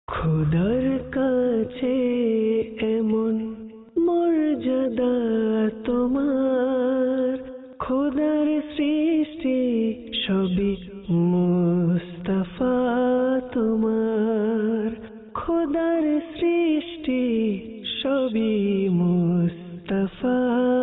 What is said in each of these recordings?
খোদার কাছে এমন মর্যাদা তোমার, খোদার সৃষ্টি সবই মুস্তাফা তোমার, খোদার সৃষ্টি সবই মুস্তাফা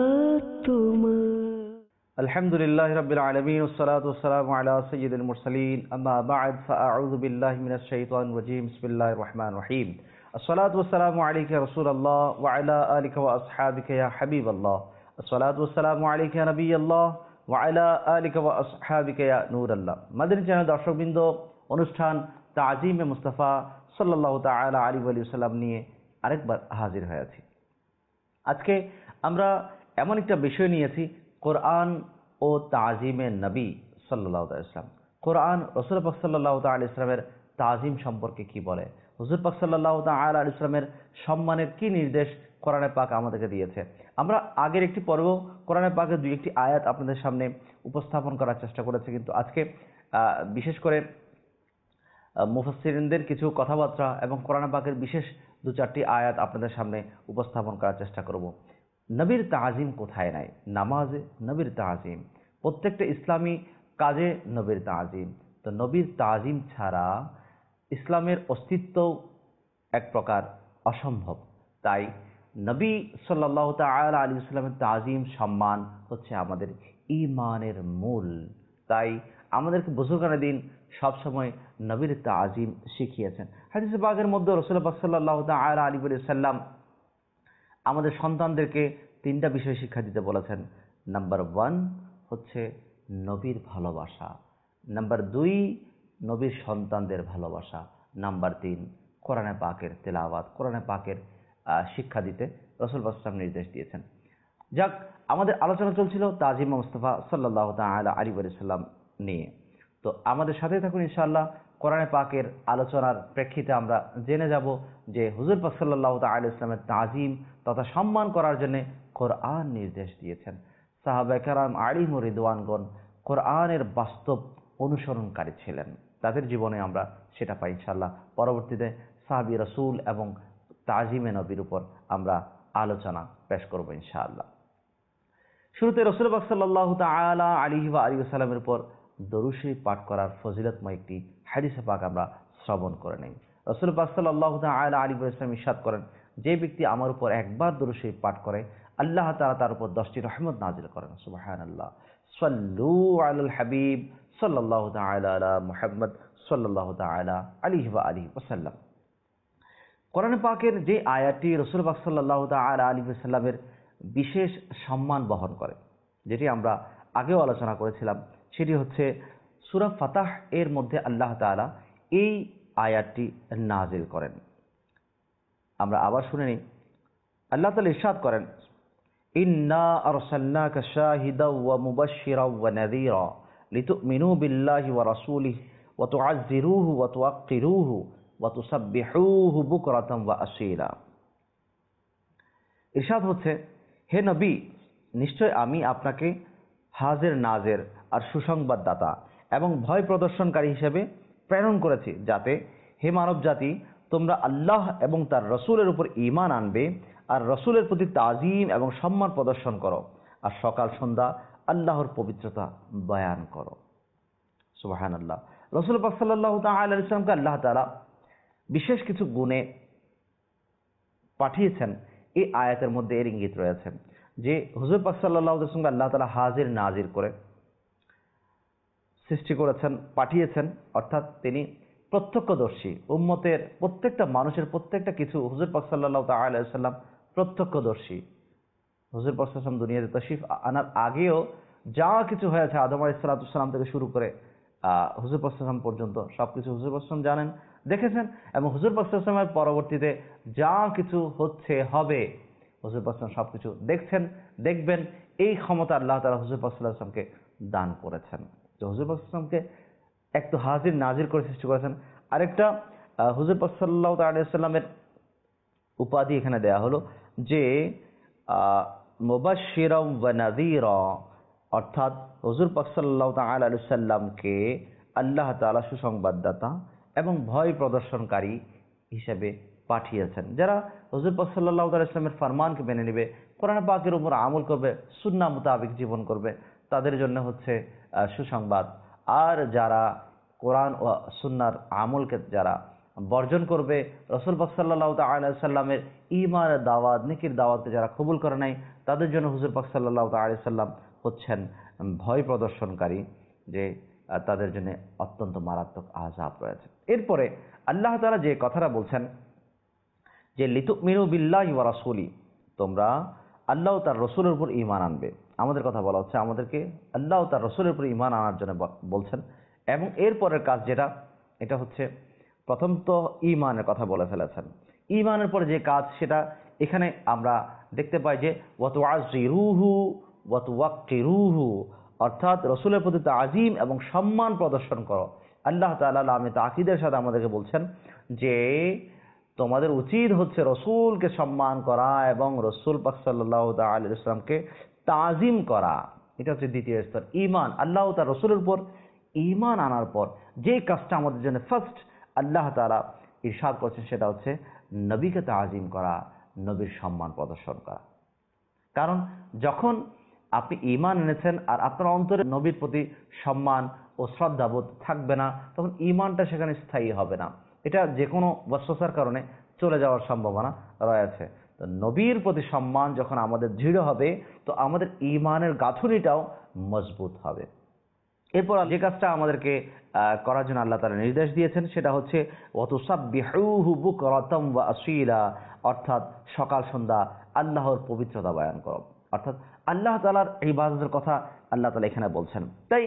তোমার। আলহামদুলিল্লাহ রাব্বিল আলামিন ওয়াসসালাতু ওয়াসসালামু আলা সাইয়্যিদিল মুরসালিন আম্মা বা'দ ফাআউযু বিল্লাহি মিনাশ শাইতানির রাজীম বিসমিল্লাহির রহমানির রহিম আসসালাতু ওয়াসসালামু আলাইকা ইয়া রাসূলুল্লাহ ওয়া আলা আলিকা ওয়া আসহাবিকা ইয়া হাবিবাল্লাহ আসসালাতু ওয়াসসালামু আলাইকা ইয়া নাবিয়াল্লাহ ওয়া আলা আলিকা ওয়া আসহাবিকা ইয়া নূরাল্লাহ। মাদানী চ্যানেল দর্শকবৃন্দ, অনুষ্ঠান তাজিমে মুস্তাফা সাল্লাল্লাহু তাআলা আলাইহি ওয়া সাল্লাম নিয়ে আরেকবার হাজির হয়েছি। আজকে আমরা এমন একটা বিষয় নিয়েছি, কোরআন ও তাজিমে নবী সাল্লাল্লাহু আলাইহি ওয়াসাল্লাম। কোরআন রাসূল পাক সাল্লাল্লাহু আলাইহি ওয়াসাল্লামের তাজিম সম্পর্কে কি বলে, হুজুর পাক সাল্লাল্লাহু আলাইহি ওয়াসাল্লামের সম্মানের কি নির্দেশ কোরআনে পাক আমাদেরকে দিয়েছে। আমরা আগের একটি পর্ব কোরআনে পাকের দুই একটি আয়াত আপনাদের সামনে উপস্থাপন করার চেষ্টা করেছি, কিন্তু আজকে বিশেষ করে মুফাসসিরিনদের কিছু কথাবার্তা এবং কোরআনে পাকের বিশেষ দু চারটি আয়াত আপনাদের সামনে উপস্থাপন করার চেষ্টা করব। নবীর তাজিম কোথায় নাই? নামাজে নবীর তাজিম, প্রত্যেকটা ইসলামী কাজে নবীর তাজিম। তো নবীর তাজিম ছাড়া ইসলামের অস্তিত্ব এক প্রকার অসম্ভব। তাই নবী সাল্লাল্লাহু তাআলা আলাইহি ওয়াসাল্লামের তাজিম সম্মান হচ্ছে আমাদের ঈমানের মূল। তাই আমাদেরকে বুজুর্গানে দিন সবসময় নবীর তাজিম শিখিয়েছেন। হাদিসে পাকের মধ্যে রাসূল পাক সাল্লাল্লাহু তাআলা আলাইহি ওয়াসাল্লাম আমাদের সন্তানদেরকে তিনটা বিষয় শিক্ষা দিতে বলেছেন। নাম্বার 1 হচ্ছে নবীর ভালোবাসা, নাম্বার 2 নবীর সন্তানদের ভালোবাসা, নাম্বার 3 কোরআনে পাকের তেলাওয়াত, কোরআনে পাকের শিক্ষা দিতে রাসূল পাক সাল্লাল্লাহু নির্দেশ দিয়েছেন। যাক, আমাদের আলোচনা চলছিল তাজিম মুস্তাফা সাল্লাল্লাহু তাআলা আলাইহি ওয়াসাল্লাম নিয়ে। তো আমাদের সাথে থাকুন ইনশাআল্লাহ। কোরআনে পাকের আলোচনার প্রেক্ষিতে আমরা জেনে যাব যে হুজুর পাক সাল্লাল্লাহু তাআলা আলাইহি ওয়াসাল্লামের তাজিম তথা সম্মান করার জন্য কোরআন নির্দেশ দিয়েছেন। সাহাবায়ে কেরাম আলাইহিমুর রিদওয়ানগণ কোরআনের বাস্তব অনুসরণকারী ছিলেন, তাদের জীবনে আমরা সেটা পাই ইনশাআল্লাহ। পরবর্তীতে সাহাবী রাসূল এবং তাজিমে নবীর উপর আমরা আলোচনা পেশ করব ইনশাআল্লাহ। শুরুতে রাসূল পাক সাল্লাল্লাহু তাআলা আলাইহি ওয়া আলিহি ওয়াসাল্লামের উপর দরুদ শরীফ পাঠ করার ফজিলতময় একটি হাদিসে পাক আমরা শ্রবণ করে নেই। রাসূল পাক সাল্লাল্লাহু তাআলা আলাইহি ওয়াসাল্লাম ইরশাদ করেন, যে ব্যক্তি আমার উপর একবার দরুদ শরীফ পাঠ করে আল্লাহ তাআলা তার উপর 10টি রহমত নাজিল করেন। সুবহানাল্লাহ। সাল্লু আলাল হাবিব সাল্লাল্লাহু তাআলা আলা মুহাম্মদ সাল্লাল্লাহু তাআলা আলাইহি ওয়া আলিহি ওয়াসাল্লাম। কোরআন পাকের যে আয়াতটি রাসূল পাক সাল্লাল্লাহু তাআলা আলাইহি ওয়াসাল্লামের বিশেষ সম্মান বহন করে, যেটি আমরা আগেও আলোচনা করেছিলাম, সেটি হচ্ছে সূরা ফাতাহ এর মধ্যে আল্লাহ তাআলা এই আয়াতটি নাজিল করেন। আমরা আবার শুনে নিই। আল্লাহ তাআলা ইরশাদ করেন, ইন্না আরসালনাকা শাহিদাও ওয়া মুবাশশিরাও ওয়া নাযীরা লিতুমিনু বিল্লাহি ওয়া রাসূলিহি ওয়া তুআজ্জিরুহু ওয়া তুওয়াক্কিরুহু ওয়া তুসাব্বিহুহু বুকরাতাম ওয়া আসীলা। ইরশাদ হচ্ছে, হে নবী, নিশ্চয় আমি আপনাকে হাজির নাজির আর সুসংবাদদাতা এবং ভয় প্রদর্শনকারী হিসেবে প্রেরণ করেছি, যাতে হে মানব জাতি তোমরা আল্লাহ এবং তার রসুলের উপর ঈমান আনবে আর রসুলের প্রতি তাজিম এবং সম্মান প্রদর্শন করো আর সকাল সন্ধ্যা আল্লাহর পবিত্রতা বয়ান করো। সুবহানাল্লাহ। রাসূল পাক সাল্লাল্লাহু তাআলা আলাইহি ওয়াসাল্লামকে আল্লাহ তাআলা বিশেষ কিছু গুণে পাঠিয়েছেন। এই আয়াতের মধ্যে এর ইঙ্গিত রয়েছে যে হুজুর পাক সাল্লাল্লাহু আলাইহি ওয়াসাল্লামকে আল্লাহ তাআলা হাজির নাজির করে সৃষ্টি করেছেন, পাঠিয়েছেন, অর্থাৎ তিনি প্রত্যক্ষদর্শী। উম্মতের প্রত্যেকটা মানুষের প্রত্যেকটা কিছু হুজুর পাক সাল্লাল্লাহু তাআলা আলাইহি ওয়াসাল্লাম প্রত্যক্ষদর্শী। হুজুর পাক সাল্লাল্লাহু আলাইহি ওয়াসাল্লাম দুনিয়াতে তাশরীফ আনার আগেও যা কিছু হয়েছে আদম আলাইহিস সালাম থেকে শুরু করে হুজুর পাক সাল্লাল্লাহু আলাইহি ওয়াসাল্লাম পর্যন্ত সবকিছু হুজুর পাক সাল্লাল্লাহু আলাইহি ওয়াসাল্লাম জানেন, দেখেছেন, এবং হুজুর পাক সাল্লাল্লাহু আলাইহি ওয়াসাল্লামের পরবর্তীতে যা কিছু হচ্ছে হবে হুজুর পাক সাল্লাল্লাহু আলাইহি ওয়াসাল্লাম সবকিছু দেখছেন, দেখবেন। এই ক্ষমতা আল্লাহ তাআলা হুজুর পাক সাল্লাল্লাহু আলাইহি ওয়াসাল্লামকে দান করেছেন। তো হুজুর পাক সাল্লাল্লাহু আলাইহি ওয়াসাল্লামকে এক তো হাজির নাজির করে সৃষ্টি করেছেন, আরেকটা হুজুর পাক সাল্লাল্লাহু তাআলা আলাইহি ওয়াসাল্লামের উপাধি এখানে দেয়া হলো যে মুবাশশিরাও ওয়া নাযীরা, অর্থাৎ হুজুর পাক সাল্লাল্লাহু তাআলা আলাইহি ওয়াসাল্লামকে আল্লাহ তাআলা সুসংবাদদাতা এবং ভয় প্রদর্শনকারী হিসেবে পাঠিয়েছেন। যারা হুজুর পাক সাল্লাল্লাহু আলাইহি ওয়াসাল্লামের ফরমানকে মেনে নেবে, কোরআন পাকের উপর আমল করবে, সুন্নাহ মোতাবেক জীবন করবে, তাদের জন্য হচ্ছে সুসংবাদ। আর যারা কোরআন ও সুন্নাহর আমলকে যারা বর্জন করবে, রাসূল পাক সাল্লাল্লাহু তাআলা আলাইহি সাল্লামের ঈমানের দাওয়াত, নেকির দাওয়াতকে যারা কবুল করে নাই, তাদের জন্য হুজুর পাক সাল্লাল্লাহু তাআলা আলাইহি সাল্লাম হচ্ছেন ভয় প্রদর্শনকারী, যে তাদের জন্য অত্যন্ত মারাত্মক আযাব রয়েছে। এরপরে আল্লাহ তাআলা যে কথাটা বলছেন যে লিতুমিনু বিল্লাহি ওয়া রাসূলি, তোমরা আল্লাহ ও তার রসুলের উপর ঈমান আনবে। আমাদের কথা বলা হচ্ছে আমাদেরকে আল্লাহ ও তার রসুলের উপর ঈমান আনার জন্য বলছেন। এবং এরপরের কাজ যেটা, এটা হচ্ছে প্রথম তো ঈমানের কথা বলে ফেলেছেন। ঈমানের পরে যে কাজ, সেটা এখানে আমরা দেখতে পাই যে ওয়া তুআযিরুহু ওয়া তুওয়াক্কিরুহু, অর্থাৎ রসুলের প্রতি তাজিম এবং সম্মান প্রদর্শন করো। আল্লাহ তাআলা লামে তাকিদের সাথে আমাদেরকে বলছেন যে তোমাদের উচিত হচ্ছে রসুলকে সম্মান করা এবং রসুল পাক সাল্লাল্লাহু তাআলা আলাইহি ওয়াসাল্লামকে তাজিম করা। এটা হচ্ছে দ্বিতীয় স্তর ঈমান। আল্লাহ তার রসুলের উপর ঈমান আনার পর যে কাজটা আমাদের জন্য ফার্স্ট আল্লাহ তাআলা ইরশাদ করছেন, সেটা হচ্ছে নবীকে তাজিম করা, নবীর সম্মান প্রদর্শন করা। কারণ যখন আপনি ঈমান এনেছেন আর আপনার অন্তরে নবীর প্রতি সম্মান ও শ্রদ্ধাবোধ থাকবে না, তখন ঈমানটা সেখানে স্থায়ী হবে না। এটা যে কোনো ওয়াসওয়াসার কারণে চলে যাওয়ার সম্ভাবনা রয়েছে। তো নবীর প্রতি সম্মান যখন আমাদের দৃঢ় হবে, তো আমাদের ঈমানের গাঁথুনিটাও মজবুত হবে। এরপর যে কাজটা আমাদেরকে করার জন্য আল্লাহ তাআলা নির্দেশ দিয়েছেন, সেটা হচ্ছে ওয়াতুসাব্বিহুহু বুকরাতাম ওয়া আসীলা, অর্থাৎ সকাল সন্ধ্যা আল্লাহর পবিত্রতা বয়ান করো। অর্থাৎ আল্লাহ তাআলার ইবাদতের কথা আল্লাহ তাআলা এখানে বলছেন। তাই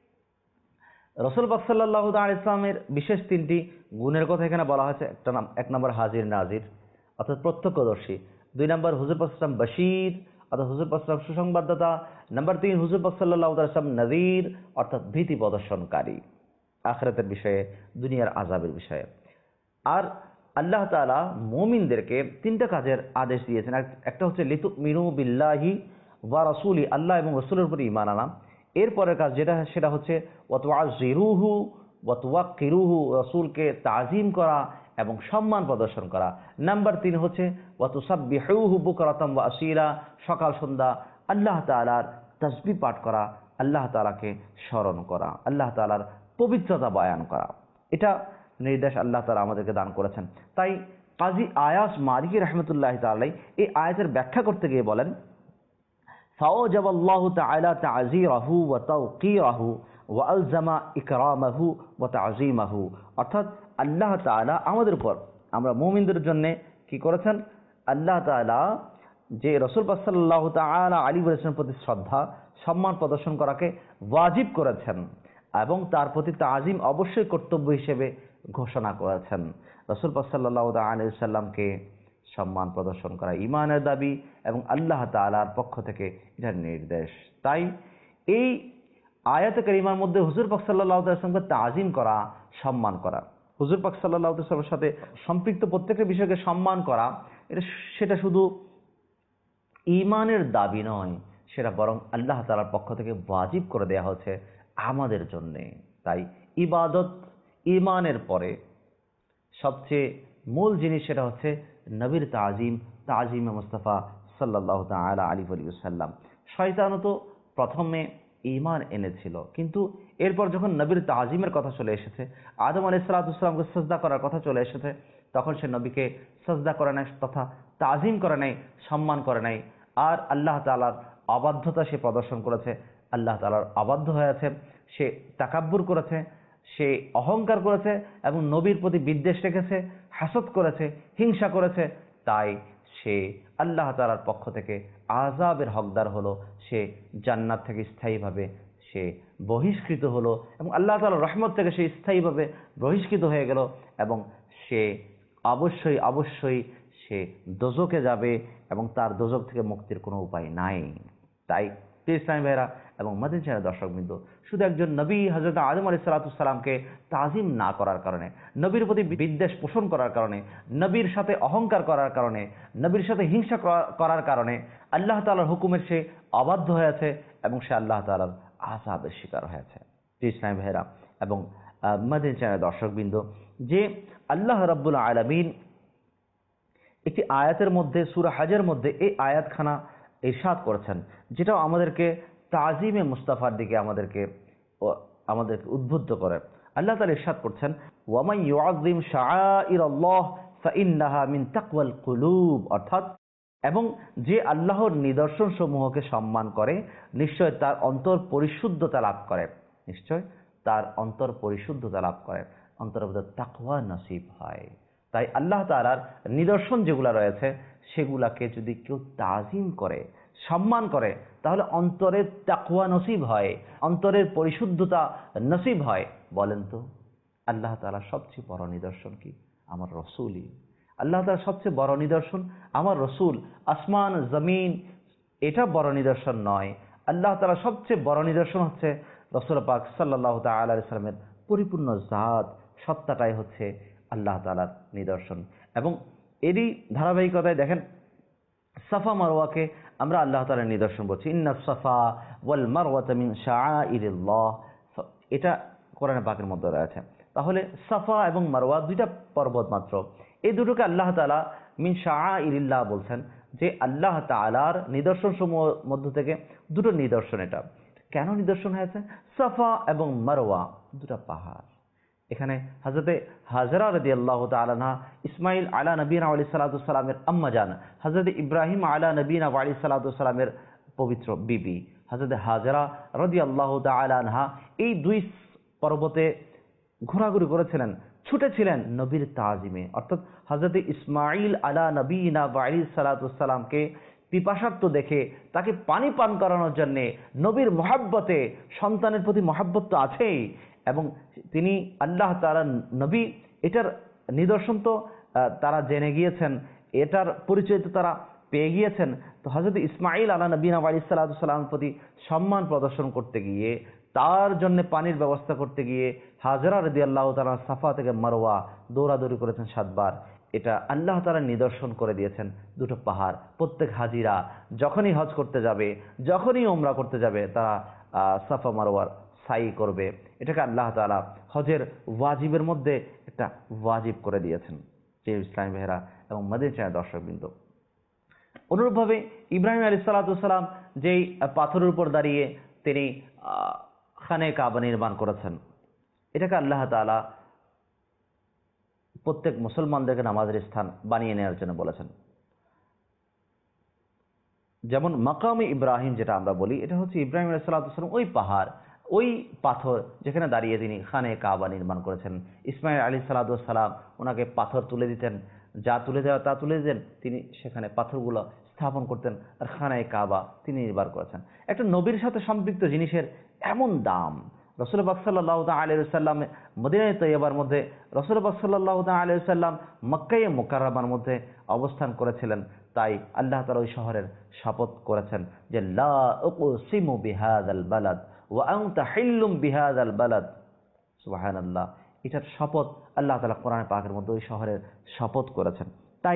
রাসূল পাক সাল্লাল্লাহু আলাইহি ওয়াসাল্লামের বিশেষ তিনটি গুণের কথা এখানে বলা হয়েছে। এক নম্বর হাজির নাজির, অর্থাৎ প্রত্যক্ষদর্শী। 2 নম্বর হুজুর পাক সাল্লাল্লাহু আলাইহি ওয়াসাল্লাম বশীর, অর্থাৎ হুজুর পাক সাল্লাল্লাহু আলাইহি ওয়াসাল্লাম সুসংবাদদাতা। নাম্বার 3 হুজুর পাক সাল্লাল্লাহু আলাইহি ওয়াসাল্লাম নযীর, অর্থাৎ ভীতি প্রদর্শনকারী আখিরাতের বিষয়ে, দুনিয়ার আযাবের বিষয়ে। আর আল্লাহ তাআলা মুমিনদেরকে তিনটা কাজের আদেশ দিয়েছেন। একটা হচ্ছে লিতুমিনু বিল্লাহি ওয়া রাসূলি, আল্লাহ এবং রাসূলের উপর ঈমান আনা। এরপরের কাজ যেটা, সেটা হচ্ছে ওয়া তুআযিরুহু ওয়া তুওয়াক্কিরুহু, রাসূলকে তাজিম করা এবং সম্মান প্রদর্শন করা। নাম্বার 3 হচ্ছে ওয়া তুসাব্বিহুহু বুকরাতাম ওয়া আসীলা, সকাল সন্ধ্যা আল্লাহ তাআলার তাসবিহ পাঠ করা, আল্লাহ তাআলাকে স্মরণ করা, আল্লাহ তাআলার পবিত্রতা বয়ান করা। এটা নির্দেশ আল্লাহ তাআলা আমাদেরকে দান করেছেন। তাই কাজী আয়াস মালিকি রাহমাতুল্লাহি তাআলা এই আয়াতের ব্যাখ্যা করতে গিয়ে বলেন, ফাওয়াজাবাল্লাহু তাআলা তা'যীরাহু ওয়া তাওকীরাহু ওয়া আলজামা ইকরামাহু ওয়া তা'যীমাহু, অর্থাৎ আল্লাহ তাআলা আমাদের উপর, আমরা মুমিনদের জন্য কি করেছেন, আল্লাহ তাআলা যে রাসূল পাক সাল্লাল্লাহু তাআলা আলাইহি ওয়াসাল্লামের প্রতি শ্রদ্ধা সম্মান প্রদর্শন করাকে ওয়াজিব করেছেন এবং তার প্রতি তাজিম অবশ্যই কর্তব্য হিসেবে ঘোষণা করেছেন। রাসূল পাক সাল্লাল্লাহু আলাইহি ওয়াসাল্লামকে সম্মান প্রদর্শন করা ঈমানের দাবি এবং আল্লাহ তাআলার পক্ষ থেকে এটার নির্দেশ। তাই এই আয়াতে কারিমার মধ্যে হুজুর পাক সাল্লাল্লাহু আলাইহি ওয়াসাল্লামকে তাজিম করা, সম্মান করা, হুজুর পাক সাল্লাল্লাহু আলাইহি ওয়াসাল্লামের সাথে সম্পৃক্ত প্রত্যেকটা বিষয়কে সম্মান করা, সেটা শুধু ঈমানের দাবি নয়, সেটা বরং আল্লাহ তাআলার পক্ষ থেকে ওয়াজিব করে দেয়া হচ্ছে আমাদের জন্য। তাই ইবাদত ঈমানের পরে সবচেয়ে মূল জিনিস, সেটা হচ্ছে নবীর তাজিম, তাজিমে মুস্তাফা সাল্লাল্লাহু তাআলা আলাইহি ওয়াসাল্লাম। শয়তানও তো প্রথমে ঈমান এনেছিল, কিন্তু এরপর যখন নবীর তাজিমের কথা চলে এসেছে, আদম আলাইহিস সালামকে সিজদা করার কথা চলে এসেছে, তখন সে নবীকে সিজদা করে নাই তথা তাজিম করে নাই, সম্মান করে নাই। আর আল্লাহ তাআলার অবাধ্যতা সে প্রদর্শন করেছে, আল্লাহ তাআলার অবাধ্য হয়েছে, সে তাকাব্বুর করেছে, সে অহংকার করেছে এবং নবীর প্রতি বিদ্বেষ রেখেছে, হাসদ করেছে, হিংসা করেছে। তাই সে আল্লাহ তাআলার পক্ষ থেকে আযাবের হকদার হলো, সে জান্নাত থেকে স্থায়ীভাবে সে বহিষ্কৃত হলো এবং আল্লাহ তাআলার রহমত থেকে সে স্থায়ীভাবে বহিষ্কৃত হয়ে গেল এবং সে অবশ্যই অবশ্যই সে দোজখে যাবে এবং তার দোজখ থেকে মুক্তির কোনো উপায় নাই। তাই ইসলামী ভাইরা এবং মাদানী চ্যানেল দর্শকবৃন্দ, শুধু একজন নবী হযরত আদম আলাইহিস সালামকে তাজিম না করার কারণে, নবীর প্রতি বিদ্বেষ পোষণ করার কারণে, নবীর সাথে অহংকার করার কারণে, নবীর সাথে হিংসা করার কারণে আল্লাহ তাআলার হুকুমের সে অবাধ্য হয়েছে এবং সে আল্লাহ তাআলার আযাবের শিকার হয়েছে। ইসলামী ভাইরা এবং মাদানী চ্যানেল দর্শকবৃন্দ, যে আল্লাহ রাব্বুল আলামিন একটি আয়াতের মধ্যে সূরা হজের মধ্যে এই আয়াতখানা ইরশাদ করেছেন, যেটাও আমাদেরকে তাজিমে মুস্তাফার দিকে আমাদেরকে উদ্বুদ্ধ করে। আল্লাহ তাআলা ইরশাদ করছেন, ওয়ামান ইউআযযিম শাআইরাল্লাহ ফাইন্নাহা মিন তাকওয়াল কুলুব, অর্থাৎ এবং যে আল্লাহর নিদর্শন সমূহকে সম্মান করে নিশ্চয় তার অন্তর পরিশুদ্ধতা লাভ করে, নিশ্চয় তার অন্তর পরিশুদ্ধতা লাভ করে, অন্তরের মধ্যে তাকওয়া নসিব হয়। তাই আল্লাহ তাআলার নিদর্শন যেগুলা রয়েছে সেগুলাকে যদি কেউ তাজিম করে, সম্মান করে, তাহলে অন্তরের তাকওয়া নসিব হয়, অন্তরের পরিশুদ্ধতা নসিব হয়। বলেন তো আল্লাহ তাআলার সবচেয়ে বড় নিদর্শন কি? আমার রসুলই। আল্লাহ তাআলার সবচেয়ে বড় নিদর্শন আমার রসুল। আসমান জমিন এটা বড় নিদর্শন নয়। আল্লাহ তাআলার সবচেয়ে বড় নিদর্শন হচ্ছে রাসূল পাক সাল্লাল্লাহু তাআলা আলাইহি সাল্লামের পরিপূর্ণ জাত, সত্তাটাই হচ্ছে আল্লাহ তাআলার নিদর্শন। এবং এরই ধারাবাহিকতায় দেখেন সাফা মারওয়াকে আমরা আল্লাহ তাআলার নিদর্শন বলছি। ইন্নাস সাফা ওয়াল মারওয়াতা মিন শাআইরিল্লাহ, এটা কোরআনে পাকের মধ্যে রয়েছে। তাহলে সাফা এবং মারওয়া দুইটা পর্বত মাত্র, এই দুটোকে আল্লাহ তাআলা মিন শাআইরিল্লাহ বলছেন, যে আল্লাহ তাআলার নিদর্শন সমূহ মধ্য থেকে দুটো নিদর্শন। এটা কেন নিদর্শন হয়েছে? সাফা এবং মারওয়া দুটো পাহাড়। এখানে হযরতে হাজরা রাদিয়াল্লাহু তাআলা আনহা ইসমাইল আলা নবীনা আলাইহিস সালাতু ওয়াস সালামের আম্মা জান, হযরতে ইব্রাহিম আলা নবীনা আলাইহিস সালাতু ওয়াস সালামের পবিত্র বিবি হযরতে হাজরা রাদিয়াল্লাহু তাআলা আনহা এই দুই পর্বতে ঘোরাঘুরি করেছিলেন, ছুটেছিলেন নবীর তাজিমে। অর্থাৎ হযরতে ইসমাইল আলা নবীনা আলাইহিস সালাতু ওয়াস সালামকে পিপাসার্ত দেখে তাকে পানি পান করানোর জন্য, নবীর মহাব্বতে, সন্তানের প্রতি মহাব্বত তো আছেই, এবং তিনি আল্লাহ তাআলার নবী, এটার নিদর্শন তো তারা জেনে গিয়েছেন, এটার পরিচয় তো তারা পেয়ে গিয়েছেন। তো হযরত ইসমাইল আলা নবীনা আলাইহিস সালাতু ওয়াস সালামের প্রতি সম্মান প্রদর্শন করতে গিয়ে, তার জন্য পানির ব্যবস্থা করতে গিয়ে হাজরা রাদিয়াল্লাহু তাআলা সাফা থেকে মারওয়া দৌড়াদৌড়ি করেছেন 7 বার। এটা আল্লাহ তাআলা নিদর্শন করে দিয়েছেন দুটো পাহাড়। প্রত্যেক হাজিরা যখনই হজ করতে যাবে, যখনই উমরা করতে যাবে, তারা সাফা মারওয়ার সাই করবে। এটাকে আল্লাহ তাআলা হজের ওয়াজিবের মধ্যে একটা ওয়াজিব করে দিয়েছেন। যে ইসলামী ভাইরা এবং মাদিনা দর্শকবৃন্দ, অনুরূপভাবে ইব্রাহিম আলাইহিস সালাতু ওয়াস সালাম যেই পাথরের উপর দাঁড়িয়ে তিনি খানে কাবা নির্মাণ করেছেন, এটাকে আল্লাহ তাআলা প্রত্যেক মুসলমানদেরকে নামাজের স্থান বানিয়ে নেওয়ার জন্য বলেছেন। যেমন মাকামে ইব্রাহিম যেটা আমরা বলি, এটা হচ্ছে ইব্রাহিম আলাইহিস সালাতু ওয়াস সালাম ওই পাহাড়, ওই পাথর যেখানে দাঁড়িয়ে তিনি খানে কাবা নির্মাণ করেছেন। ইসমাইল আলাইহিস সালাতু ওয়াস সালাম ওনাকে পাথর তুলে দিতেন, যা তুলে দেওয়া তা তুলে দিতেন, তিনি সেখানে পাথরগুলো স্থাপন করতেন, আর খানে কাবা তিনি নির্মাণ করেছেন। একটা নবীর সাথে সম্পৃক্ত জিনিসের এমন দাম। রাসূল পাক সাল্লাল্লাহু তাআলা আলাইহি ওয়াসাল্লাম মদিনায়ে তৈয়বার মধ্যে, রাসূল পাক সাল্লাল্লাহু তাআলা আলাইহি ওয়াসাল্লাম মক্কায়ে মুকাররমার মধ্যে অবস্থান করেছিলেন। তাই আল্লাহ তাআলা ওই শহরের শপথ করেছেন যে লা উকসিমু বিহাযাল বালাদ ওয়া আনতা হিল্লুম বিহাযাল বালাদ। সুবহানাল্লাহ, এটার শপথ আল্লাহ তাআলা কোরআনে পাকের মধ্যে ওই শহরের শপথ করেছেন। তাই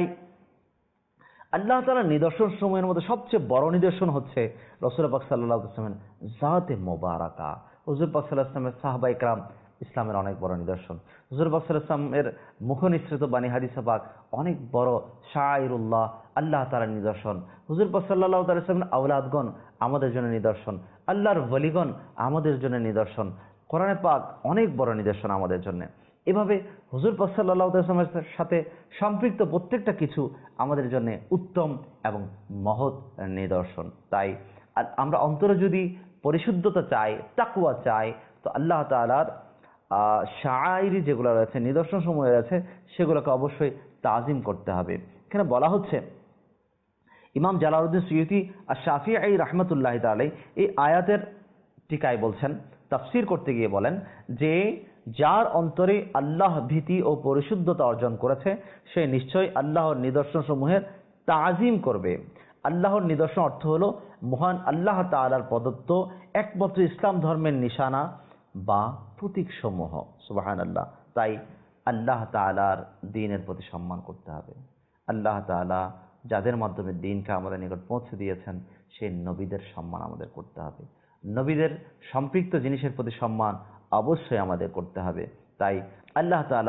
আল্লাহ তাআলার নিদর্শন সমূহের মধ্যে সবচেয়ে বড় নিদর্শন হচ্ছে রাসূল পাক সাল্লাল্লাহু আলাইহি ওয়াসাল্লামের জাতে মোবারকা। হুজুর পাক সাল্লাল্লাহু আলাইহি ওয়াসাল্লামের সাহাবায়ে কেরাম ইসলামের অনেক বড় নিদর্শন। হুজুর পাক সাল্লাল্লাহু আলাইহি ওয়াসাল্লামের মুখনিসৃত বাণী হাদিসে পাক অনেক বড় শাআইরুল্লাহ, আল্লাহ তাআলার নিদর্শন। হুজুর পাক সাল্লাল্লাহু আলাইহি ওয়াসাল্লামের আওলাদগণ আমাদের জন্য নিদর্শন, আল্লাহর ওলিগণ আমাদের জন্য নিদর্শন। কোরআনে পাক অনেক বড় নিদর্শন আমাদের জন্য। এভাবে হুজুর পাক সাল্লাল্লাহু আলাইহি ওয়াসাল্লামের সাথে সম্পৃক্ত প্রত্যেকটা কিছু আমাদের জন্য উত্তম এবং মহৎ নিদর্শন। তাই আমরা অন্তরে যদি পরিশুদ্ধতা চাই, তাকওয়া চাই, তো আল্লাহ তাআলার শাআইরি যেগুলো রয়েছে, নিদর্শন সমূহ রয়েছে, সেগুলোকে অবশ্যই তাজিম করতে হবে। এখানে বলা হচ্ছে, ইমাম জালালউদ্দিন সুয়ুতি আর শাফিঈ রাহমাতুল্লাহি তাআলা এই আয়াতের টিকায় বলছেন, তাফসীর করতে গিয়ে বলেন যে যার অন্তরে আল্লাহ ভীতি ও পরিশুদ্ধতা অর্জন করেছে সে নিশ্চয়ই আল্লাহর নিদর্শন সমূহের তাজিম করবে। আল্লাহর নিদর্শন অর্থ হলো মহান আল্লাহ তাআলার প্রদত্ত একমাত্র ইসলাম ধর্মের নিশানা বা প্রতীক সমূহ। সুবহানাল্লাহ। তাই আল্লাহ তাআলার দ্বীনের প্রতি সম্মান করতে হবে। আল্লাহ তাআলা যাদের মাধ্যমে দ্বীনকে আমাদের নিকট পৌঁছে দিয়েছেন সেই নবীদের সম্মান আমাদের করতে হবে। নবীদের সম্পৃক্ত জিনিসের প্রতি সম্মান অবশ্যই আমাদের করতে হবে। তাই আল্লাহ তাআলা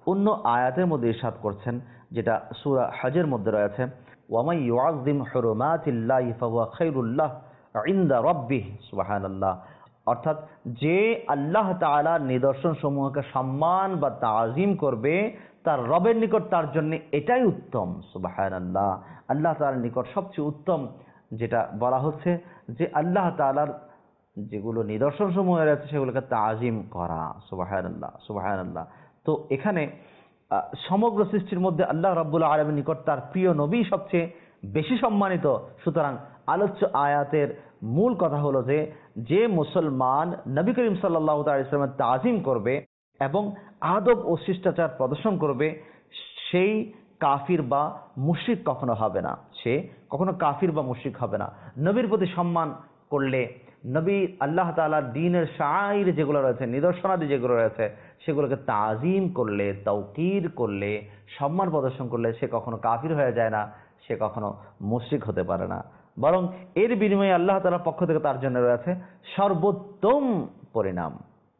অন্য আয়াতের মধ্যে ইরশাদ করছেন, যেটা সূরা হজের মধ্যে রয়েছে, ওয়ামাই ইউআযযিম হুরুমাতিল্লাহি ফাহুয়া খায়রুল লাহ ইনদা রাব্বিহ, সুবহানাল্লাহ। অর্থাৎ যে আল্লাহ তাআলার নিদর্শন সমূহকে সম্মান বা তাজিম করবে, তার রবের নিকট তার জন্য এটাই উত্তম। সুবহানাল্লাহ। আল্লাহ তাআলার নিকট সবচেয়ে উত্তম যেটা বলা হচ্ছে যে আল্লাহ তাআলার যেগুলো নিদর্শন সমূহ রয়েছে সেগুলোকে তাজিম করা। সুবহানাল্লাহ, সুবহানাল্লাহ। তো এখানে সমগ্র সৃষ্টির মধ্যে আল্লাহ রাব্বুল আলামিনের নিকট তার প্রিয় নবী সবচেয়ে বেশি সম্মানিত। সুতরাং আলোচ্য আয়াতের মূল কথা হলো যে যে মুসলমান নবী করিম সাল্লাল্লাহু তাআলা আলাইহি ওয়াসাল্লামের তাজিম করবে এবং আদব ও শিষ্টাচার প্রদর্শন করবে, সেই কাফির বা মুশরিক কখনো হবে না। সে কখনো কাফির বা মুশরিক হবে না। নবীর প্রতি সম্মান করলে, নবী আল্লাহ তাআলার দ্বীনের শাআইর যেগুলো রয়েছে, নিদর্শনাদি যেগুলো রয়েছে, সেগুলোকে তাজিম করলে, তাওকীর করলে, সম্মান প্রদর্শন করলে সে কখনো কাফির হয়ে যায় না, সে কখনো মুশরিক হতে পারে না। বরং এর বিনিময়ে আল্লাহ তাআলার পক্ষ থেকে তার জন্য রয়েছে সর্বোত্তম পরিণাম।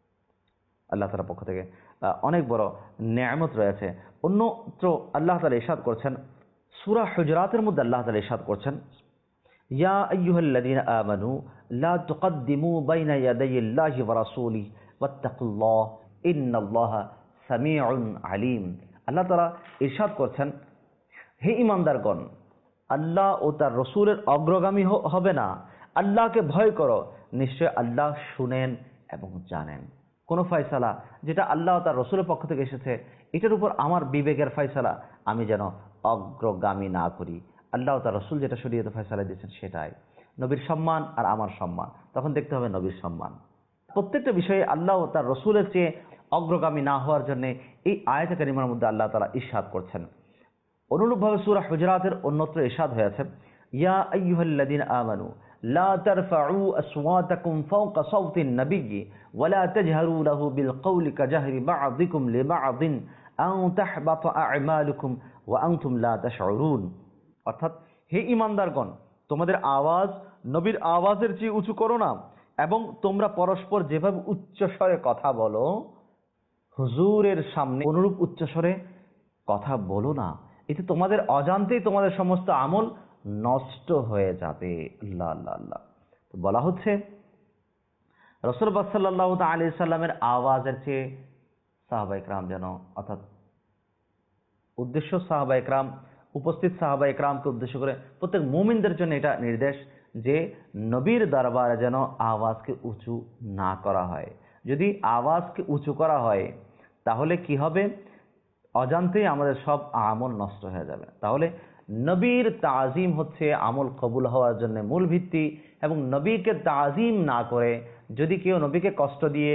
আল্লাহ তাআলার পক্ষ থেকে অনেক বড় নেয়ামত রয়েছে। অন্যত্র আল্লাহ তাআলা ইরশাদ করছেন, সূরা হুজরাতের মধ্যে আল্লাহ তাআলা ইরশাদ করছেন, ইয়া আইয়ুহাল্লাযীনা আমানু লা তুকদ্দিমু বাইনা ইয়াদাইল্লাহি ওয়া রাসূলিহি ওয়াত্তাকুল্লাহ ইন্নাল্লাহা সামিউন আলীম। আল্লাহ তাআলা ইরশাদ করছেন, হে ঈমানদারগণ, আল্লাহ ও তার রসুলের অগ্রগামী হবে না, আল্লাহকে ভয় করো, নিশ্চয় আল্লাহ শুনেন এবং জানেন। কোন ফয়সালা যেটা আল্লাহ ও তার রসুলের পক্ষ থেকে এসেছে, এটার উপর আমার বিবেকের ফয়সালা আমি যেন অগ্রগামী না করি। আল্লাহ ও তার রসুল যেটা শরীয়তে ফয়সালা দিয়েছেন সেটাই। নবীর সম্মান আর আমার সম্মান, তখন দেখতে হবে নবীর সম্মান। প্রত্যেকটা বিষয়ে আল্লাহ ও তার রসুলের চেয়ে অগ্রগামী না হওয়ার জন্য এই আয়াতে কারিমার মধ্যে আল্লাহ তাআলা ইরশাদ করছেন। অনুরূপভাবে সূরা হুজরাতের অন্যত্র ইরশাদ হয়েছে, ইয়া আইয়ুহাল্লাযীনা আমানু লা তারফাউ আসওয়াতাকুম ফাওকা সাওতিন নাবিয়্যি ওয়া লা তাজহারু লাহু বিল কওলি কাজাহরি বা'দিকুম লিবা'দিন আন তাহবাতা আ'মালুকুম ওয়া আনতুম লা তাশউরুন। অর্থাৎ হে ঈমানদারগণ, তোমাদের আওয়াজ নবীর আওয়াজের চেয়ে উঁচু করো না, এবং তোমরা পরস্পর যেভাবে উচ্চস্বরে কথা বলো, হুজুরের সামনে অনুরূপ উচ্চস্বরে কথা বলো না, এতে তোমাদের অজান্তেই তোমাদের সমস্ত আমল নষ্ট হয়ে যাবে। আল্লাহ আল্লাহ আল্লাহ। তো বলা হচ্ছে রাসূলুল্লাহ সাল্লাল্লাহু আলাইহি সাল্লামের আওয়াজের চেয়ে সাহাবায়ে কেরাম যেন, অর্থাৎ উদ্দেশ্য সাহাবায়ে কেরাম, উপস্থিত সাহাবায়ে কেরামকে উদ্দেশ্য করে প্রত্যেক মুমিনদের জন্য এটা নির্দেশ যে নবীর দরবারে যেন আওয়াজকে উঁচু না করা হয়। যদি আওয়াজকে উঁচু করা হয় তাহলে কি হবে? অজান্তেই আমাদের সব আমল নষ্ট হয়ে যাবে। তাহলে নবীর তাজিম হচ্ছে আমল কবুল হওয়ার জন্য মূল ভিত্তি, এবং নবীকে তাজিম না করে যদি কেউ নবীকে কষ্ট দিয়ে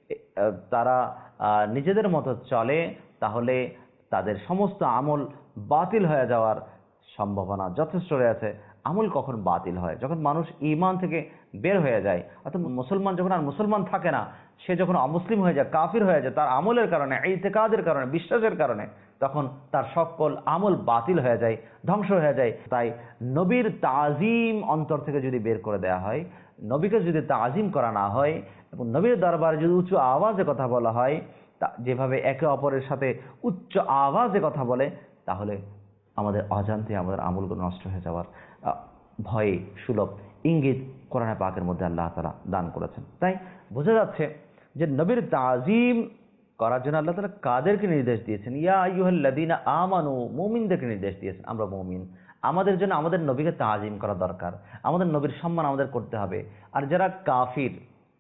তারা নিজেদের মতো চলে, তাহলে তাদের সমস্ত আমল বাতিল হয়ে যাওয়ার সম্ভাবনা যথেষ্ট রয়েছে। আমল কখন বাতিল হয়? যখন মানুষ ঈমান থেকে বের হয়ে যায়, অর্থাৎ মুসলমান যখন আর মুসলমান থাকে না, সে যখন অমুসলিম হয়ে যায়, কাফির হয়ে যায়, তার আমলের কারণে, ইতিকাদের কারণে, বিশ্বাসের কারণে, তখন তার সকল আমল বাতিল হয়ে যায়, ধ্বংস হয়ে যায়। তাই নবীর তাজিম অন্তর থেকে যদি বের করে দেওয়া হয়, নবীকে যদি তাজিম করা না হয়, এবং নবীর দরবারে যদি উঁচু আওয়াজে কথা বলা হয়, যেভাবে একে অপরের সাথে উচ্চ আওয়াজে কথা বলে, তাহলে আমাদের অজান্তে আমাদের আমলগুলো নষ্ট হয়ে যাওয়ার ভয়ে সুলভ ইঙ্গিত কোরআনে পাকের মধ্যে আল্লাহ তাআলা দান করেছেন। তাই বোঝা যাচ্ছে যে নবীর তাজিম করার জন্য আল্লাহ তাআলা কাদেরকে নির্দেশ দিয়েছেন? ইয়া আইয়ুহাল্লাযীনা আমানু, মুমিনদেরকে নির্দেশ দিয়েছেন। আমরা মুমিন, আমাদের জন্য আমাদের নবীকে তাজিম করা দরকার, আমাদের নবীর সম্মান আমাদের করতে হবে। আর যারা কাফির,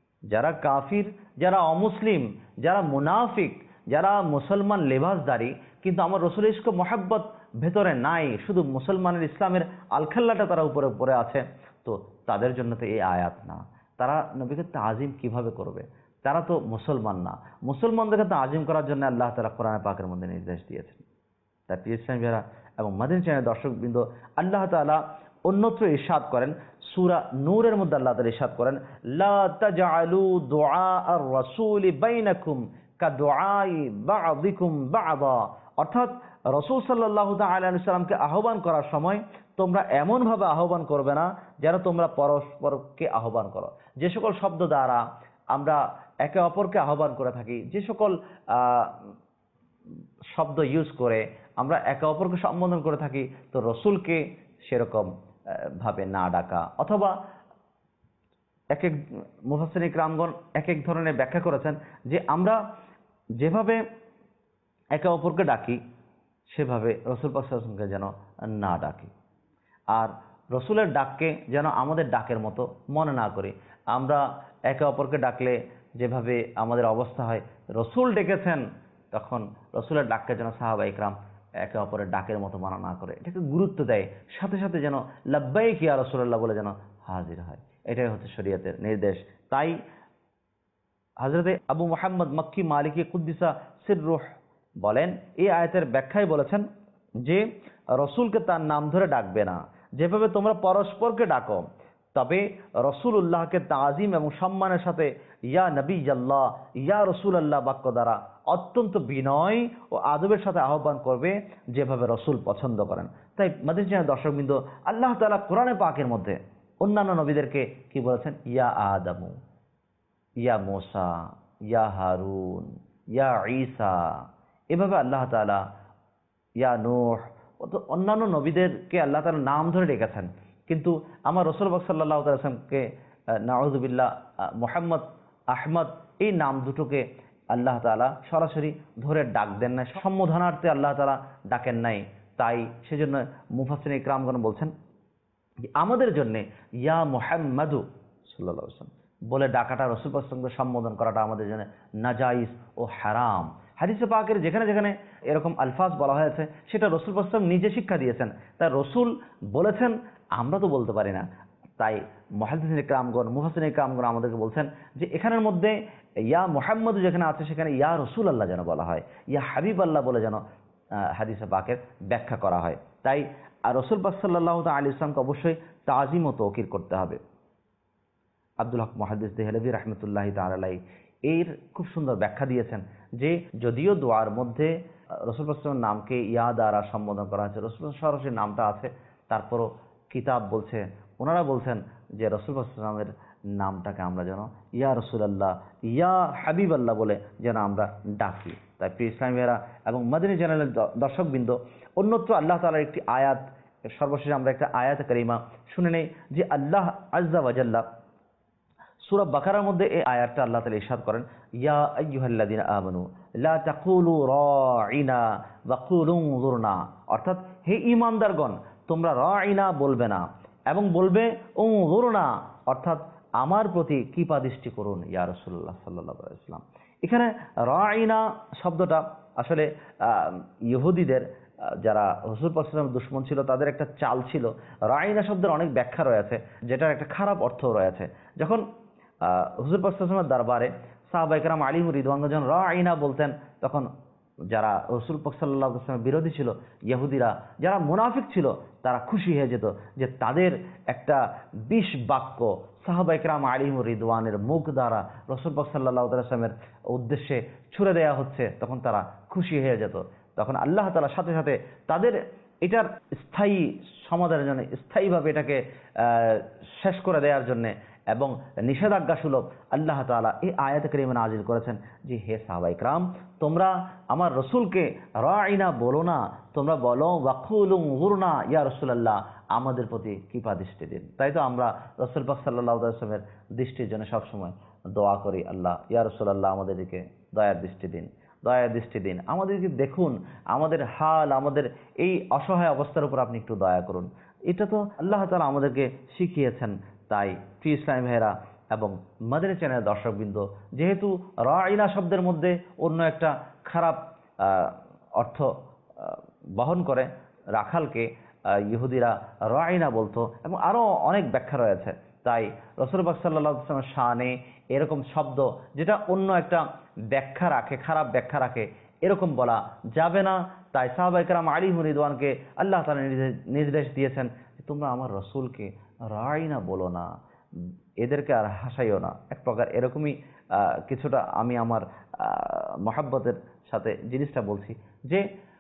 যারা অমুসলিম, যারা মুনাফিক, যারা মুসলমান লেবাসদারি কিন্তু আমার রসুলের ইশক মহব্বত ভেতরে নাই, শুধু মুসলমানের ইসলামের আলখাল্লাটা তারা উপরে পড়ে আছে, তো তাদের জন্য তো এই আয়াত না। তারা নবীকে তাজিম কিভাবে করবে? তারা তো মুসলমান না। মুসলমানদেরকে তাজিম করার জন্য আল্লাহ তাআলা কোরআনে পাকের মধ্যে নির্দেশ দিয়েছেন। তাই প্রিয় ইসলামী ভাইরা এবং মাদানী চ্যানেলের দর্শকবৃন্দ, আল্লাহ তাআলা অন্যত্র ইরশাদ করেন, সূরা নূরের মধ্যে আল্লাহ তাআলা ইরশাদ করেন, লা তাজআলু দুআ আর-রাসূলি বাইনাকুম কাদুআই বা'দিকুম বা'দা। অর্থাৎ রাসূল সাল্লাল্লাহু তাআলা আলাইহি সাল্লামকে আহ্বান করার সময় তোমরা এমন ভাবে আহ্বান করবে না যেন তোমরা পরস্পরকে আহ্বান করো। যে সকল শব্দ দ্বারা আমরা একে অপরকে আহ্বান করে থাকি, যে সকল শব্দ ইউজ করে আমরা একে অপরকে সম্বোধন করে থাকি, তো রসুলকে সেরকম ভাবে না ডাকা, অথবা এক এক মুফাসসির ইকরামগণ এক এক ধরনের ব্যাখ্যা করেছেন যে আমরা যেভাবে একে অপরকে ডাকি সেভাবে রসুল পাক সাল্লাল্লাহু আলাইহি ওয়াসাল্লামকে যেন না ডাকি, আর রসুলের ডাককে যেন আমাদের ডাকের মতো মনে না করি। আমরা একে অপরকে ডাকলে যেভাবে আমাদের অবস্থা হয়, রসুল ডেকেছেন তখন রসুলের ডাককে যেন সাহাবা ইকরাম একে অপরের ডাকের মতো মানা না করে, এটাকে গুরুত্ব দেয়, সাথে সাথে যেন লাব্বাইক ইয়া রাসূলুল্লাহ বলে যেন হাজির হয়। এটাই হচ্ছে শরীয়তের নির্দেশ। তাই হযরতে আবু মুহাম্মদ মক্কি মালিকি কুদ্দিসা সিররুহ বলেন, এই আয়াতের ব্যাখ্যায় বলেছেন যে রসুলকে তার নাম ধরে ডাকবে না, যেভাবে তোমরা পরস্পরকে ডাকো, তবে রসুলুল্লাহকে তাজিম এবং সম্মানের সাথে ইয়া নবী আল্লাহ, ইয়া রসুল আল্লাহ বাক্য দ্বারা অত্যন্ত বিনয় ও আদবের সাথে আহ্বান করবে, যেভাবে রসুল পছন্দ করেন। তাই মাদ্রিসিয়ান দর্শকবৃন্দ, আল্লাহ তাআলা কোরআনে পাকের মধ্যে অন্যান্য নবীদেরকে কি বলেছেন? ইয়া আদামু, ইয়া মুসা, ইয়া হারুন, ইয়া ঈসা, এভাবে আল্লাহ তাআলা ইয়া নূহ, অন্যান্য নবীদেরকে আল্লাহ তাআলা নাম ধরে ডেকেছেন। কিন্তু আমার রাসূল সাল্লাল্লাহু আলাইহি ওয়াসাল্লামকে নাউযুবিল্লাহ মুহাম্মদ, আহমদ এই নাম দুটোকে আল্লাহ তাআলা সরাসরি ধরে ডাক দেন নাই, সম্বোধনার্থে আল্লাহ তাআলা ডাকেন নাই। তাই সেজন্য মুফাসসিরিন ইকরামগণ বলছেন যে আমাদের জন্য ইয়া মুহাম্মাদু সাল্লাল্লাহু আলাইহি ওয়াসাল্লাম বলে ডাকাটা, রাসূল পাক সাল্লাল্লাহু আলাইহি ওয়াসাল্লামকে সম্বোধন করাটা আমাদের জন্য নাজাইজ ও হারাম। হাদিসে পাকের যেখানে যেখানে এরকম আলফাজ বলা হয়েছে সেটা রাসূল পাক সাল্লাল্লাহু আলাইহি ওয়াসাল্লাম নিজে শিক্ষা দিয়েছেন। তাই রাসূল বলেছেন, আমরা তো বলতে পারি না। তাই মুহাদ্দিসিন ইকরামগণ, মুফাসসিরিন ইকরামগণ আমাদেরকে বলছেন যে এখানের মধ্যে ইয়া মুহাম্মদ যেখানে আছে সেখানে ইয়া রাসূলুল্লাহ যেন বলা হয়, ইয়া হাবিবাল্লাহ বলে যেন হাদিসে পাকের ব্যাখ্যা করা হয়। তাই রাসূল পাক সাল্লাল্লাহু আলাইহি ওয়াসাল্লামকে অবশ্যই তাজিম ও তওকির করতে হবে। আব্দুল হক মুহাদ্দিস দেহলভী রাহমাতুল্লাহি তাআলা আলাইহি এর খুব সুন্দর ব্যাখ্যা দিয়েছেন যে যদিও দোয়ার মধ্যে রাসূল পাক সাল্লাল্লাহু আলাইহি ওয়াসাল্লামের নামকে ইয়া দ্বারা সম্বোধন করা হয়েছে, রাসূল সরাসরি নামটা আছে, তারপরও কিতাব বলছে, ওনারা বলছেন যে রাসূল পাক সাল্লাল্লাহু আলাইহি ওয়াসাল্লামের নামটাকে আমরা যেন ইয়া রাসূলুল্লাহ, ইয়া হাবিবাল্লাহ বলে যেন আমরা ডাকি। তাই প্রিয় ইসলামী ভাইয়েরা এবং মাদানী চ্যানেলের দর্শকবৃন্দ, অন্যত্র আল্লাহ তাআলার একটি আয়াত, সর্বশেষে আমরা একটা আয়াত কারিমা শুনে নেই যে আল্লাহ আযজা ওয়া জাল্লা সূরা বাকারার মধ্যে এই আয়াতটা আল্লাহ তাআলা ইরশাদ করেন, ইয়া আইয়ুহাল্লাযীনা আমানু লা তাকুলু রাঈনা ওয়া কুলু উনজুরনা, অর্থাৎ হে ঈমানদারগণ, তোমরা রাঈনা বলবে না এবং বলবে উনজুরনা, অর্থাৎ আমার প্রতি কৃপা দৃষ্টি করুন ইয়া রাসূলুল্লাহ সাল্লাল্লাহু আলাইহি ওয়াসাল্লাম। এখানে রাঈনা শব্দটা আসলে ইহুদিদের, যারা রাসূল পাক সাল্লাল্লাহু আলাইহি ওয়াসাল্লামের দুশমন ছিল, তাদের একটা চাল ছিল। রাঈনা শব্দের অনেক ব্যাখ্যা রয়েছে, যেটার একটা খারাপ অর্থ রয়েছে। যখন হুজুর পাক সাল্লাল্লাহু আলাইহি ওয়াসাল্লামের দরবারে সাহাবায়ে কেরাম আলিম রিদওয়ানগণ যখন রাঈনা বলতেন, তখন যারা রাসূল পাক সাল্লাল্লাহু আলাইহি ওয়াসাল্লামের বিরোধী ছিল, ইহুদিরা, যারা মুনাফিক ছিল, তারা খুশি হয়ে যেত যে তাদের একটা বিষ বাক্য সাহাবায়ে কেরাম আলিম রিদওয়ানের মুখ দ্বারা রাসূল পাক সাল্লাল্লাহু আলাইহি ওয়াসাল্লামের উদ্দেশ্যে ছুড়ে দেওয়া হচ্ছে, তখন তারা খুশি হয়ে যেত। তখন আল্লাহ তাআলা সাথে সাথে তাদের এটার স্থায়ী সমাধানের জন্য, স্থায়ীভাবে এটাকে শেষ করে দেওয়ার জন্য এবং নিষেধাজ্ঞা সুলভ আল্লাহ তাআলা এই আয়াত কারিমা নাযিল করেছেন যে হে সাহাবায়ে কেরাম, তোমরা আমার রসুলকে রাঈনা বলো না, তোমরা বলো ওয়াকুলু উনজুরনা ইয়া রাসূলুল্লাহ, আমাদের প্রতি কৃপা দৃষ্টি দিন। তাই তো আমরা রাসূল পাক সাল্লাল্লাহু আলাইহি ওয়াসাল্লামের দৃষ্টির জন্য সবসময় দোয়া করি, আল্লাহ ইয়া রাসূলুল্লাহ আমাদেরকে দয়ার দৃষ্টি দিন, দয়ার দৃষ্টি দিন, আমাদেরকে দেখুন, আমাদের হাল, আমাদের এই অসহায় অবস্থার উপর আপনি একটু দয়া করুন। এটা তো আল্লাহ তাআলা আমাদেরকে শিখিয়েছেন। তাই প্রিয় ইসলামী ভাইয়েরা এবং মাদানী চ্যানেলের দর্শকবৃন্দ, যেহেতু রাঈনা শব্দের মধ্যে অন্য একটা খারাপ অর্থ বহন করে, রাখালকে ইহুদিরা রাঈনা বলতো এবং আরও অনেক ব্যাখ্যা রয়েছে। তাই রাসূল পাক সাল্লাল্লাহু আলাইহি ওয়াসাল্লামের শানে এরকম শব্দ যেটা অন্য একটা ব্যাখ্যা রাখে, খারাপ ব্যাখ্যা রাখে, এরকম বলা যাবে না। তাই সাহাবায়ে কেরাম আলিম রিদওয়ানকে আল্লাহ তাআলা নির্দেশ দিয়েছেন যে তোমরা আমার রসুলকে রাঈনা বলো না, এদেরকে আর হাসাইও না। এক প্রকার এরকমই কিছুটা আমি আমার মহাব্বতের সাথে জিনিসটা বলছি যে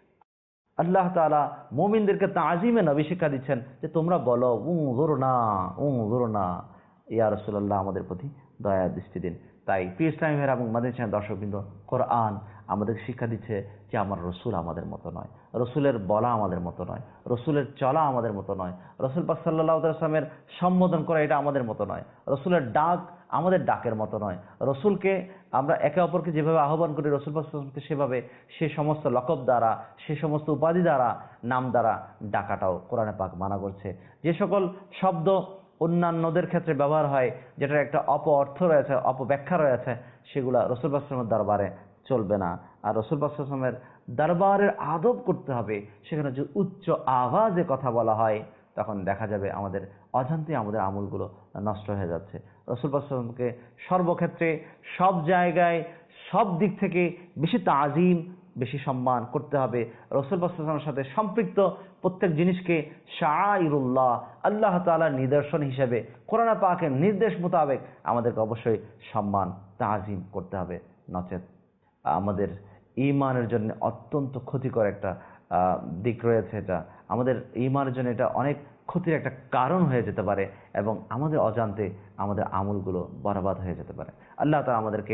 আল্লাহ তাআলা মুমিনদেরকে তাজিমে নবী শিক্ষা দিচ্ছেন যে তোমরা বলো উনজুরনা, উনজুরনা ইয়া রাসূলুল্লাহ, আমাদের প্রতি দয়া দৃষ্টি দিন। তাই প্রিয় ইসলামী ভাইয়েরা এবং মাদানী চ্যানেলের দর্শকবৃন্দ, কোরআন আমাদের শিক্ষা দিচ্ছে যে আমার রসুল আমাদের মতো নয়, রসুলের বলা আমাদের মতো নয়, রসুলের চলা আমাদের মতো নয়, রসুল পাক সাল্লাল্লাহু আলাইহি ওয়াসাল্লামের সম্বোধন করা এটা আমাদের মতো নয়, রসুলের ডাক আমাদের ডাকের মতো নয়। রসুলকে আমরা একে অপরকে যেভাবে আহ্বান করি, রসুল পাক সাল্লাল্লাহু আলাইহি ওয়াসাল্লামকে সেভাবে সে সমস্ত লকব দ্বারা, সে সমস্ত উপাধি দ্বারা, নাম দ্বারা ডাকাটাও কোরআনে পাক মানা করছে। যে সকল শব্দ অন্যান্যদের ক্ষেত্রে ব্যবহার হয়, যেটার একটা অর্থ রয়েছে, অপব্যাখ্যা রয়েছে, সেগুলা রসুল পাক সাল্লাল্লাহু আলাইহি ওয়াসাল্লামের দরবারে চলবে না। আর রসুল পাক সাল্লাল্লাহু আলাইহি ওয়াসাল্লামের দরবারের আদব করতে হবে। সেখানে যে উচ্চ আওয়াজে কথা বলা হয়, তখন দেখা যাবে আমাদের অজান্তে আমাদের আমলগুলো নষ্ট হয়ে যাচ্ছে। রসুল পাক সাল্লাল্লাহু আলাইহি ওয়াসাল্লামকে সর্বক্ষেত্রে, সব জায়গায়, সব দিক থেকে বেশি তাজিম, বেশি সম্মান করতে হবে। রসুল পাক সাল্লাল্লাহু আলাইহি ওয়াসাল্লামের সাথে সম্পৃক্ত প্রত্যেক জিনিসকে শাআইরুল্লাহ, আল্লাহ তাআলার নিদর্শন হিসেবে, কোরআন পাকের নির্দেশ মোতাবেক আমাদেরকে অবশ্যই সম্মান তাজিম করতে হবে। নচেত আমাদের ঈমানের জন্য অত্যন্ত ক্ষতিকর একটা দিক রয়েছে। এটা আমাদের ঈমানের জন্য এটা অনেক ক্ষতির একটা কারণ হয়ে যেতে পারে এবং আমাদের অজান্তে আমাদের আমলগুলো বরবাদ হয়ে যেতে পারে। আল্লাহ তাআলা আমাদেরকে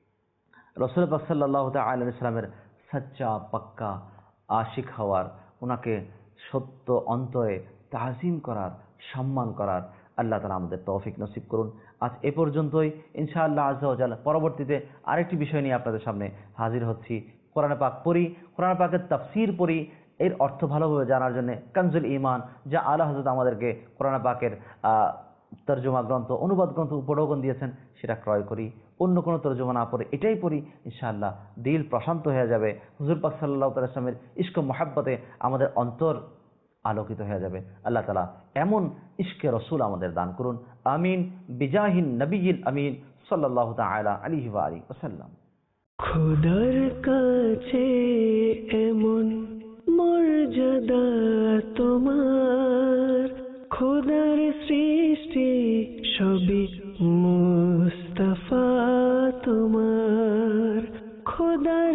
রাসূল পাক সাল্লাল্লাহু তাআলা আলাইহি ওয়াসাল্লামের সচ্চা পাক্কা আশিক হওয়ার, ওনাকে সত্য অন্তরে তাজিম করার, সম্মান করার আল্লাহ তাআলা আমাদের তৌফিক নসিব করুন। আজ এ পর্যন্তই। ইনশাআল্লাহ আযজা ওয়া জাল্লা পরবর্তীতে আরেকটি বিষয় নিয়ে আপনাদের সামনে হাজির হচ্ছি। কোরআন পাক পড়ি, কোরআন পাকের তাফসীর পড়ি, এর অর্থ ভালোভাবে জানার জন্য কানজুল ঈমান, যা আলা হযরত আমাদেরকে কোরআন পাকের তরজমা গ্রন্থ, অনুবাদ গ্রন্থ, উপঢৌকন দিয়েছেন, সেটা ক্রয় করি। অন্য কোনো তরজমা না পড়ে এটাই পড়ি, ইনশাআল্লাহ দিল প্রশান্ত হয়ে যাবে। হুজুর পাক সাল্লাল্লাহু আলাইহি ওয়াসাল্লামের ইশক ও মহব্বতে আমাদের অন্তর আলোকিত হয়ে যাবে। আল্লাহ তাআলা এমন ইশকে রসুল আমাদের দান করুন। আমিন বিজাহিন নবিয়িল আমিন সাল্লাল্লাহু তাআলা আলাইহি ওয়া আলিহি ওয়াসাল্লাম। খোদার কাছে এমন মর্যাদা তোমার, খোদার সৃষ্টি সবই মুস্তাফা তোমার, খোদার